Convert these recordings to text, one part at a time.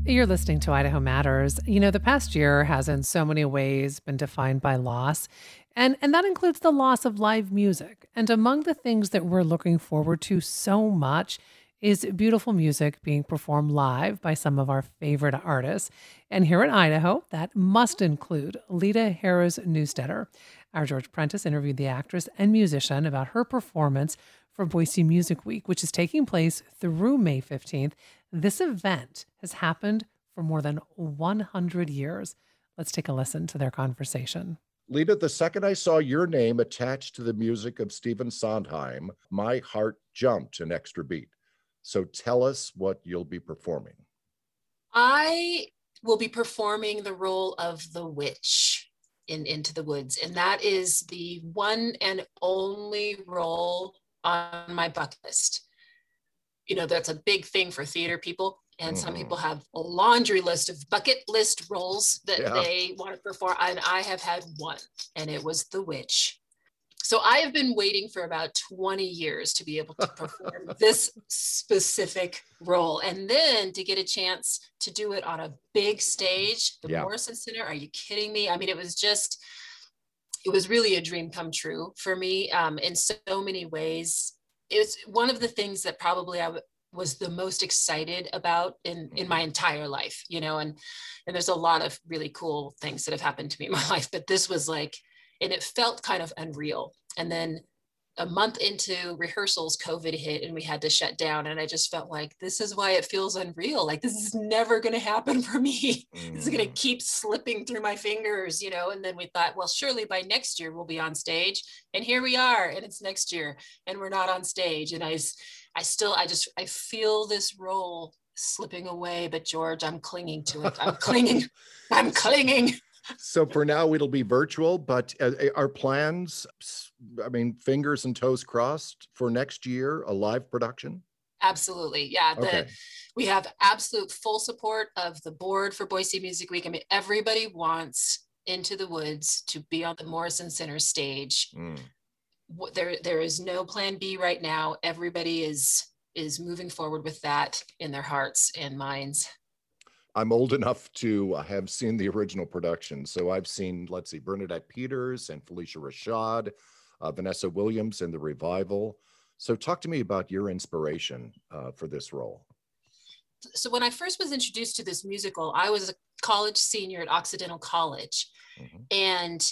You're listening to Idaho Matters. You know, the past year has in so many ways been defined by loss, and that includes the loss of live music. And among the things that we're looking forward to so much is beautiful music being performed live by some of our favorite artists. And here in Idaho, that must include Lita Harris Newstetter. Our George Prentice interviewed the actress and musician about her performance for Boise Music Week, which is taking place through May 15th. This event has happened for more than 100 years. Let's take a listen to their conversation. Lita, the second I saw your name attached to the music of Stephen Sondheim, my heart jumped an extra beat. So tell us what you'll be performing. I will be performing the role of the witch in Into the Woods, and that is the one and only role on my bucket list. You know, that's a big thing for theater people. And some people have a laundry list of bucket list roles that they want to perform. And I have had one, and it was the witch. So I have been waiting for about 20 years to be able to perform this specific role. And then to get a chance to do it on a big stage, the Morrison Center. Are you kidding me? I mean, it was really a dream come true for me in so many ways. It's one of the things that probably I was the most excited about in my entire life, you know, and there's a lot of really cool things that have happened to me in my life, but this was like, and it felt kind of unreal. And then a month into rehearsals, COVID hit and we had to shut down. And I just felt like, this is why it feels unreal. Like, this is never going to happen for me. This is going to keep slipping through my fingers, you know? And then we thought, well, surely by next year we'll be on stage. And here we are, and it's next year and we're not on stage. And I feel this role slipping away, but George, I'm clinging to it. I'm clinging. So for now, it'll be virtual, but our plans, I mean, fingers and toes crossed for next year, a live production? Absolutely. Yeah. We have absolute full support of the board for Boise Music Week. I mean, everybody wants Into the Woods to be on the Morrison Center stage. There is no plan B right now. Everybody is moving forward with that in their hearts and minds. I'm old enough to have seen the original production. So I've seen, Bernadette Peters and Felicia Rashad, Vanessa Williams in the revival. So talk to me about your inspiration for this role. So when I first was introduced to this musical, I was a college senior at Occidental College. And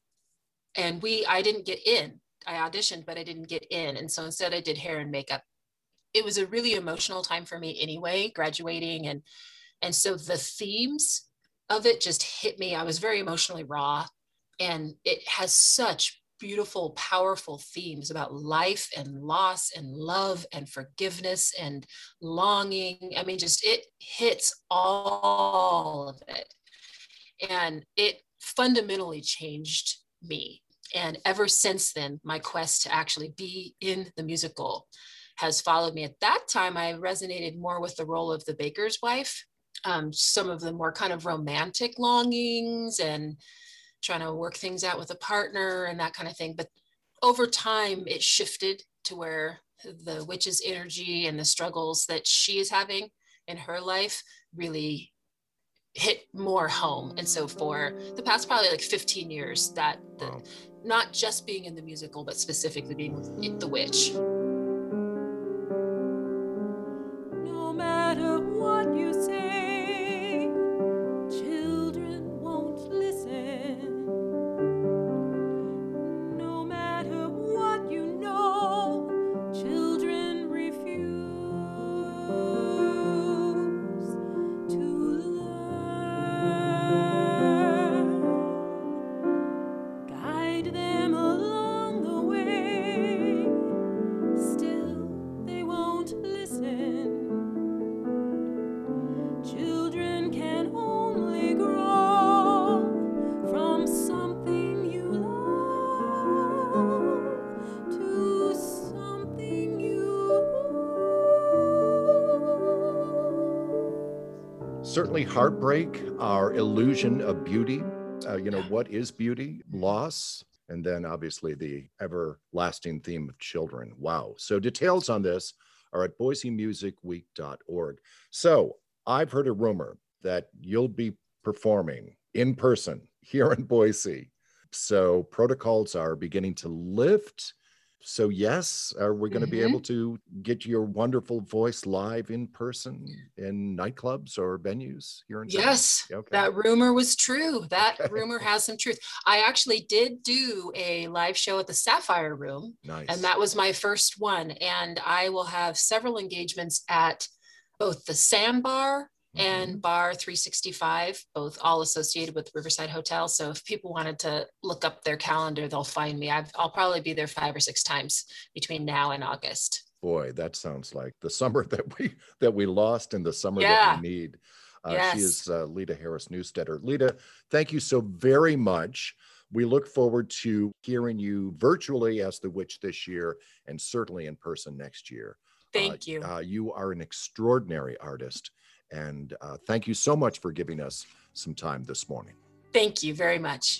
I didn't get in. I auditioned, but I didn't get in. And so instead I did hair and makeup. It was a really emotional time for me anyway, graduating. And so the themes of it just hit me. I was very emotionally raw, and it has such beautiful, powerful themes about life and loss and love and forgiveness and longing. I mean, just it hits all of it. And it fundamentally changed me. And ever since then, my quest to actually be in the musical has followed me. At that time, I resonated more with the role of the baker's wife. Some of the more kind of romantic longings and trying to work things out with a partner and that kind of thing. But over time, it shifted to where the witch's energy and the struggles that she is having in her life really hit more home. And so for the past probably like 15 years, not just being in the musical, but specifically being with the witch. No matter what you say, children won't listen. No matter what you know, children refuse to learn. Guide them along the way, still they won't listen. Children can only grow from something you love to something you lose. Certainly heartbreak, our illusion of beauty. What is beauty? Loss. And then obviously the everlasting theme of children. Wow. So details on this are at boisemusicweek.org. So I've heard a rumor that you'll be performing in person here in Boise. So protocols are beginning to lift. So yes, are we going to be able to get your wonderful voice live in person in nightclubs or venues here in town? Yes, Okay. that rumor was true. That Okay. rumor has some truth. I actually did do a live show at the Sapphire Room, Nice. and that was my first one. And I will have several engagements at both the Sandbar and Bar 365, both all associated with Riverside Hotel. So if people wanted to look up their calendar, they'll find me. I'll probably be there 5 or 6 times between now and August. Boy, that sounds like the summer that we lost and the summer that Yeah. we need. Yes. She is Lita Harris Newstetter. Lita, thank you so very much. We look forward to hearing you virtually as the witch this year and certainly in person next year. Thank you. You are an extraordinary artist. And thank you so much for giving us some time this morning. Thank you very much.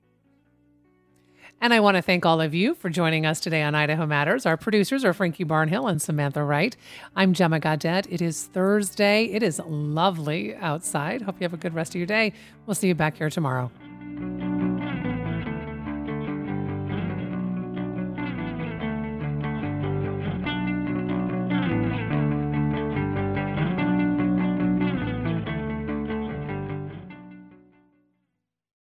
And I want to thank all of you for joining us today on Idaho Matters. Our producers are Frankie Barnhill and Samantha Wright. I'm Gemma Gaudette. It is Thursday. It is lovely outside. Hope you have a good rest of your day. We'll see you back here tomorrow.